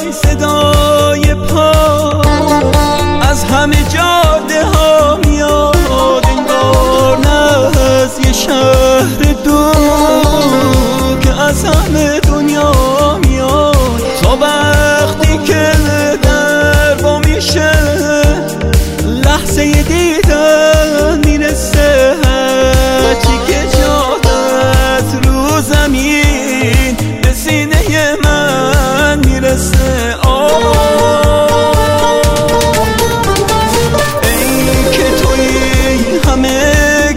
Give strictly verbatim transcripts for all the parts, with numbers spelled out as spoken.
صدای پا از همه جاده ها میاد، انگار نه از یه شهر دور که از همه دنیا میاد. تا وقتی که در با میشه لحظه دیدن میرسه، هرچی که جادت رو زمین به سینه من میرسه. ای که توی همه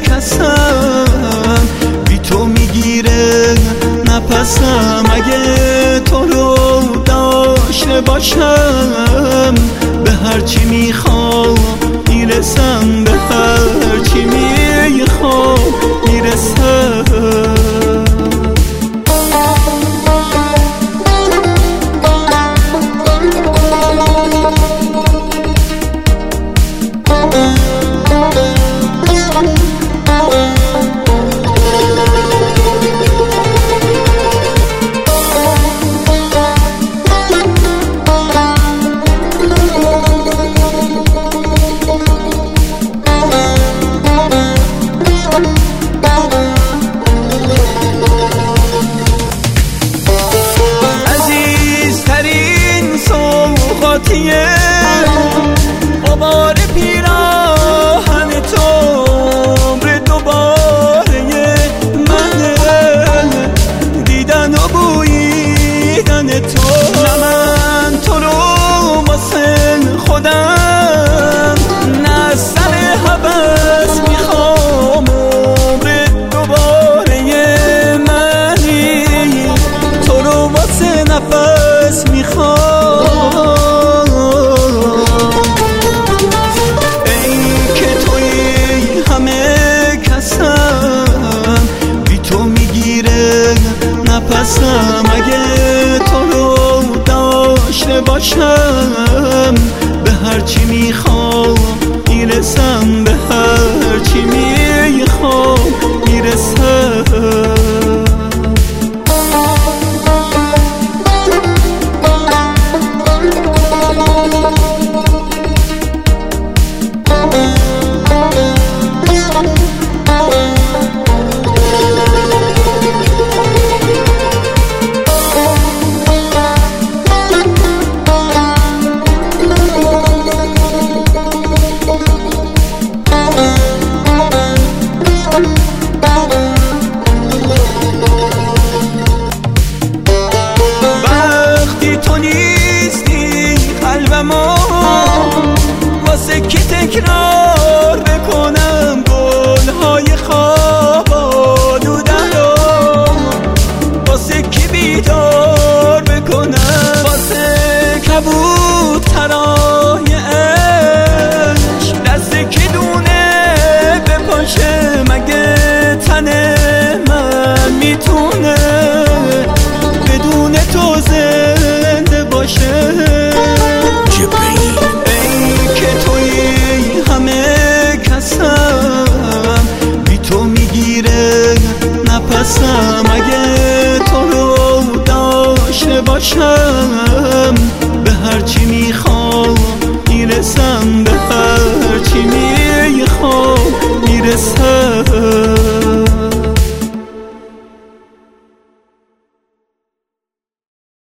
کسم، بی تو میگیره نفسم. اگه تو رو داشته باشم به هرچی میخوام میرسم، به هرچی میخوام میرسم. عزیزترین سوغاتیه غبار پیراهن تو، عمر دوباره منه دیدن و بویدن تو. نه من تو رو واسه خودم، نه سر حبس میخوام، عمر دوباره منی تو رو واسه نفس میخوام. ای که توی همه کسم، بی تو میگیره نفسم. اگه تو رو داشته باشم به هرچی میخوام میرسم، به هرچی میخوام میرسم. وقتی تو نیستی قلبمو واسه کی تکرار بکنم، گلهای خواب آلوده رو واسه کی بیدار بکنم. واسه کبوترای عشق دست کی دونه بپاشه، مگه تن من میتونه بدون تو زنده باشه. ای که توی همه کسم، بی تو میگیره نفسم. اگه تو رو داشته باشم